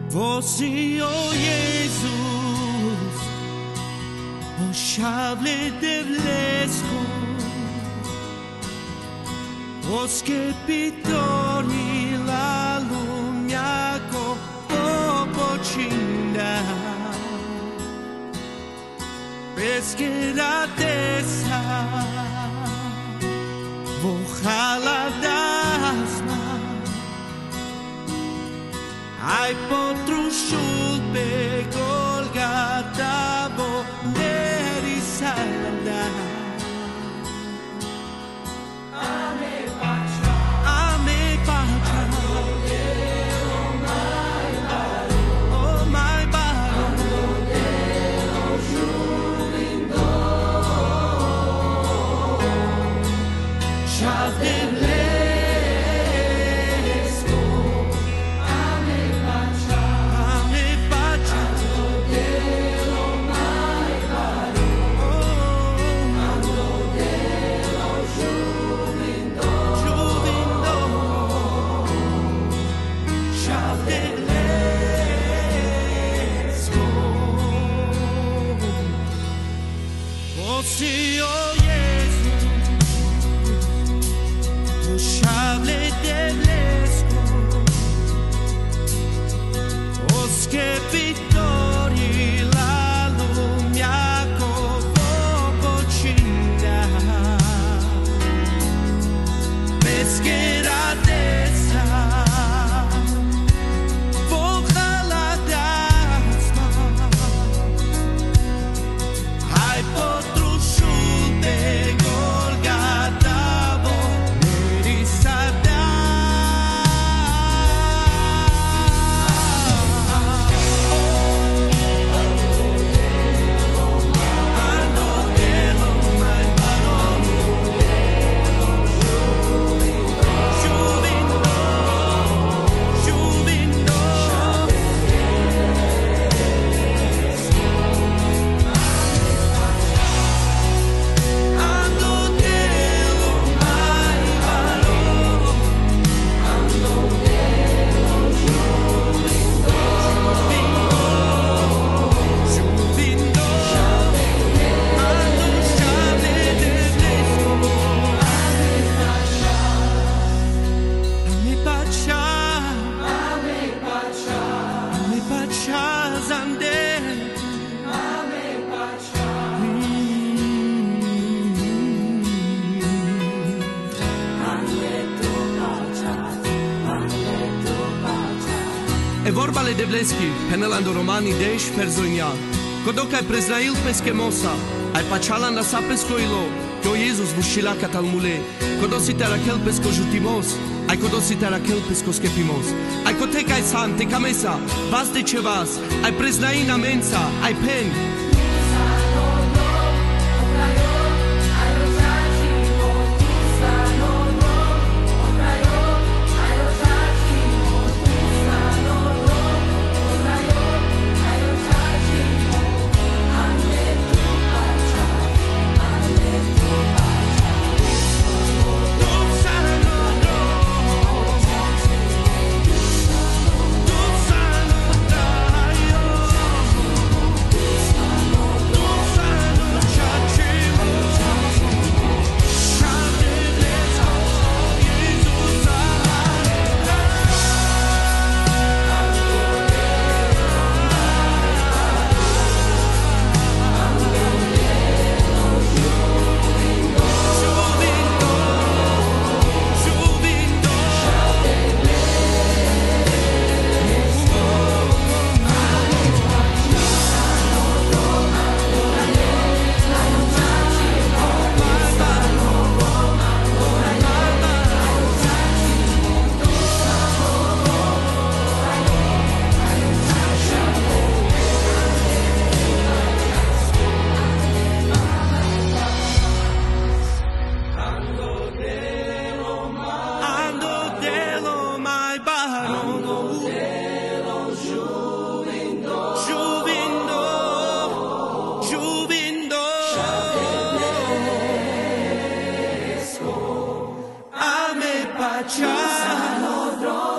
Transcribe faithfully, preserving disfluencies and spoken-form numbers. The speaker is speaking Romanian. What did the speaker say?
Você, oh Jesus, o șable de blesco, o scherpitori la lumea co popocinda, peschera tesa, vochala dasma. Ai potrusciul pe Golgata voleri salda. Ame pacea, ame pacea, o mai baro, o mai baro, o jubindo, șapte Você, oh Jesus, o șable de blesco, o scherpitori la lumea co popocinda, peschera tesa, vochala dasma, ai potru E vorbale de bleschi, penelando romani deish perzoinia. Kodoka e prezrail peskemosa, ai pachala na sapescoilo, que o Jesus vushila catalmule. Kodositera kel pesco jutimos, ai kodositera kel pesco skepimos. Ai koteca e sante camesa, vas de cevas, ai preznaina mensa, ai pen. Ciao.